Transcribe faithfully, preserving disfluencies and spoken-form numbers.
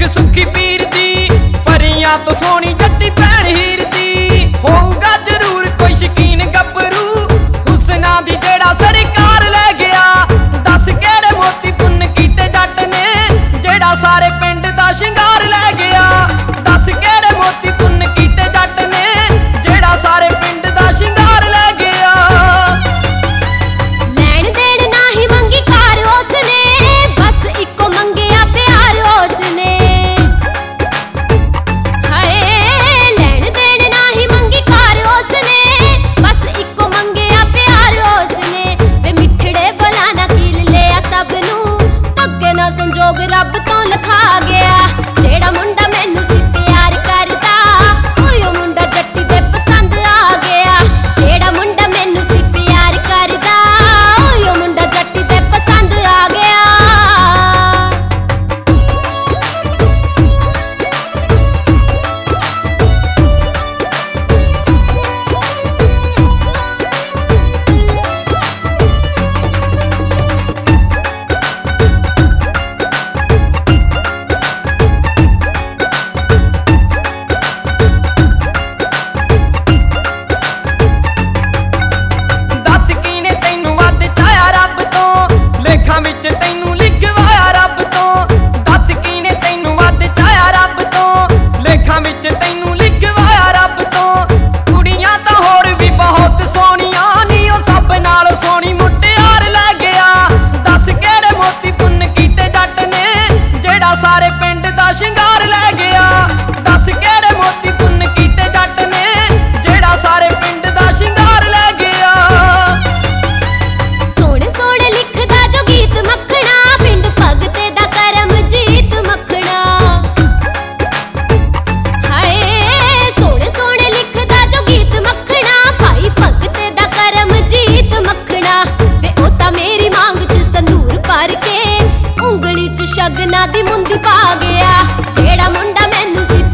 सुख सुखी पीर दी परियां तो सोनी जट्टी भैन हीर दी। होऊगा जरूर कोई शकीन गब्बरू हुस्ना दी जेड़ा सरकार लै गया। दस केड़े मोती पुन्न कीते जट ने जेड़ा सारे पिंड दा शिंगार लै गया। दस केड़े मोती पुन्न कीते जट ने जेड़ा सारे पिंड दा शिंगार लै गया। लैण देण नाही मंगी कार उसने बस इको मंगिया प्यार उसने। हाय लैण देण नाही मंगी कार उसने बस इको मंगिया प्यार उसने। वे मिठड़े बलाना कील लिया सब नू अगे ना संजोग रब तो लिखा गया। जेड़ा मुंडा मैनू सी प्यार करदा ओयो मुंडा जट्टी दे पसंद आ गया। जेड़ा मुंडा मैनू सी प्यार करदा ओयो मुंडा जट्टी दे पसंद आ गया। दस कीने तैनू वध चाया रब तो लेखां विच तैनू लिखवाया रब तो। दस कीने तैनू वध चाया रब तो लेखां विच तैनू लिखवाया रब तो। कुड़ियां तां होर भी बहुत सोहणियां नी ओ सब नाल सोहणी मुटियार लै गया। दस केड़े मोती पुन्न कीते जट ने जेड़ा सारे पिंड दा शिंगार लै गया। दस केड़े मोती पुन्न कीते जट ने जेड़ा सारे पिंड दा शिंगार लै गया। सोहणे सोहणे लिखदा जो गीत मखना पिंड भगते दा करम जीत मखना। हाय सोहणे सोहणे लिखदा जो गीत मखना भाई भगते दा करम जीत मखना। वे ओ तां मेरी मांग च संदूर भर के उंगली च शगना दी मुंदी पा गया। जेड़ा मुंडा मैनू सी